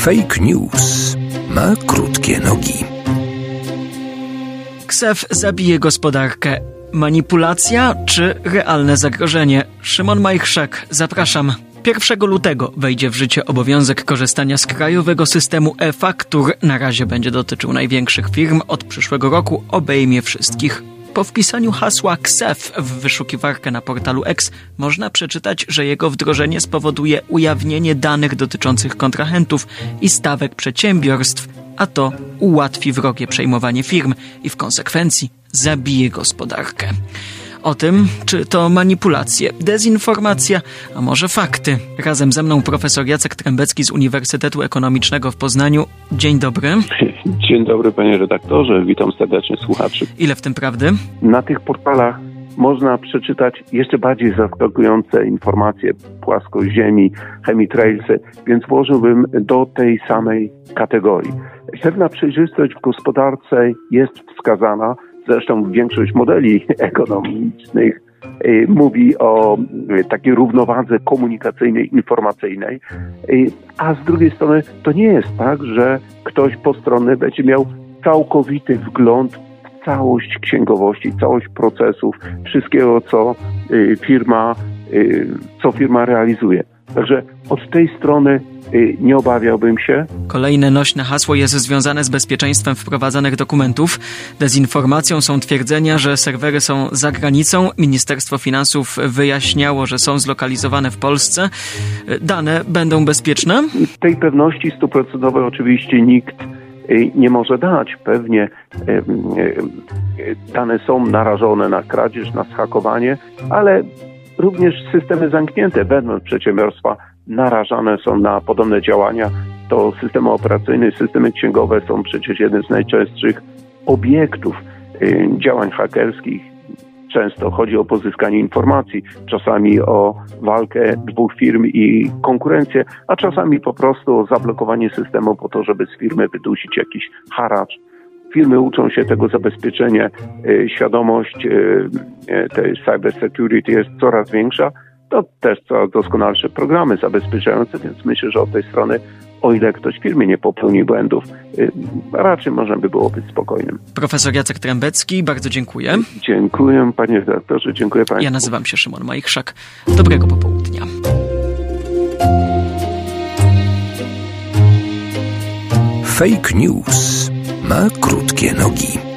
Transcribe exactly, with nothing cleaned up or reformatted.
Fake news ma krótkie nogi. Ksef zabije gospodarkę. Manipulacja czy realne zagrożenie? Szymon Majchrzak, zapraszam. pierwszego lutego wejdzie w życie obowiązek korzystania z krajowego systemu e-faktur. Na razie będzie dotyczył największych firm. Od przyszłego roku obejmie wszystkich. Po wpisaniu hasła Ksef w wyszukiwarkę na portalu X można przeczytać, że jego wdrożenie spowoduje ujawnienie danych dotyczących kontrahentów i stawek przedsiębiorstw, a to ułatwi wrogie przejmowanie firm i w konsekwencji zabije gospodarkę. O tym, czy to manipulacje, dezinformacja, a może fakty. Razem ze mną profesor Jacek Trębecki z Uniwersytetu Ekonomicznego w Poznaniu. Dzień dobry. Dzień dobry, panie redaktorze. Witam serdecznie słuchaczy. Ile w tym prawdy? Na tych portalach można przeczytać jeszcze bardziej zaskakujące informacje, płaskoziemi, chemitrailsy, więc włożyłbym do tej samej kategorii. Pewna przejrzystość w gospodarce jest wskazana. Zresztą większość modeli ekonomicznych y, mówi o y, takiej równowadze komunikacyjnej, informacyjnej, y, a z drugiej strony to nie jest tak, że ktoś postronny będzie miał całkowity wgląd w całość księgowości, całość procesów, wszystkiego, co y, firma, y, co firma realizuje. Także od tej strony y, nie obawiałbym się. Kolejne nośne hasło jest związane z bezpieczeństwem wprowadzanych dokumentów. Dezinformacją są twierdzenia, że serwery są za granicą. Ministerstwo Finansów wyjaśniało, że są zlokalizowane w Polsce. Dane będą bezpieczne? Tej pewności stuprocentowej oczywiście nikt y, nie może dać. Pewnie y, y, dane są narażone na kradzież, na zhakowanie, ale również systemy zamknięte wewnątrz przedsiębiorstwa narażane są na podobne działania. To systemy operacyjne, systemy księgowe są przecież jednym z najczęstszych obiektów y, działań hakerskich. Często chodzi o pozyskanie informacji, czasami o walkę dwóch firm i konkurencję, a czasami po prostu o zablokowanie systemu po to, żeby z firmy wydusić jakiś haracz. Firmy uczą się tego zabezpieczenia, y, świadomość y, tej cyber security jest coraz większa. To też coraz doskonalsze programy zabezpieczające, więc myślę, że od tej strony, o ile ktoś w firmie nie popełni błędów, y, raczej można by było być spokojnym. Profesor Jacek Trębecki, bardzo dziękuję. Dziękuję, panie redaktorze, dziękuję państwu. Ja nazywam się Szymon Majchrzak. Dobrego popołudnia. Fake news ma krótkie nogi.